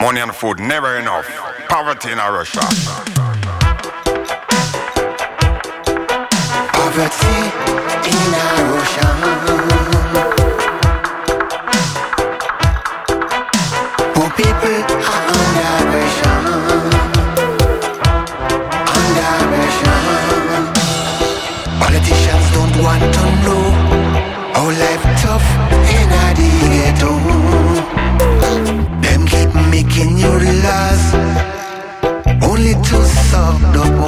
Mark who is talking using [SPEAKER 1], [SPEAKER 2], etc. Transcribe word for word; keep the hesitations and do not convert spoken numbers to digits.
[SPEAKER 1] Money and food never enough. Poverty in Russia.
[SPEAKER 2] Poverty in Russia. Poor people are under pressure. Under pressure. Politicians don't want to know how life tough in the ghetto. Them keep making new laws only to suck the